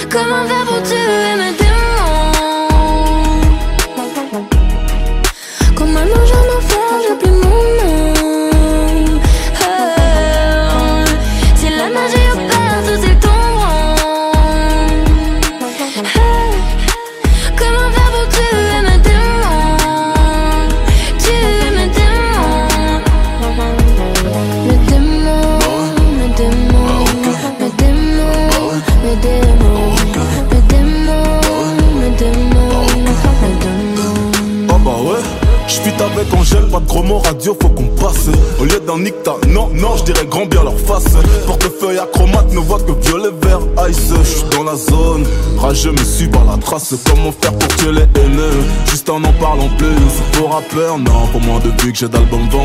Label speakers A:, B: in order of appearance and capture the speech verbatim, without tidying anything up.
A: Comment faire pour tuer mes démons? Quand maintenant j'en enfer, j'oublie mon nom. Oh, si la magie opère, tous ils tomberont. Oh, comment faire pour tuer mes démons? Tuer mes démons. Mes démons, mes démons, mes démons, mes démons, mes démons, mes démons, mes démons.
B: Ah bah ouais, j'fit avec Angèle, pas de gros mots radio, faut qu'on passe. Au lieu d'un nicta, non, non, j'dirais grand bien leur face. Portefeuille acromate, ne voit que violet, vert, ice. J'suis dans la zone, rageux me suis par la trace. Comment faire pour tuer les haineux? Juste en en parlant plus. C'est pour rappeur, non, pour moi depuis que j'ai d'albums vendus.